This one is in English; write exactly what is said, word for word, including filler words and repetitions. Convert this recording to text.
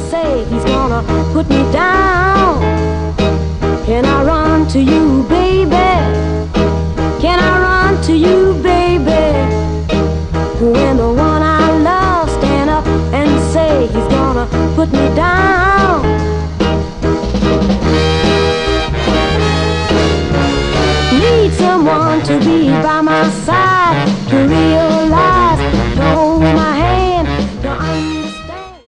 say he's gonna put me down? Can I run to you, baby? Can I run to you, baby? When the one I love stand up and say he's gonna put me down. Need someone to be by my side to realize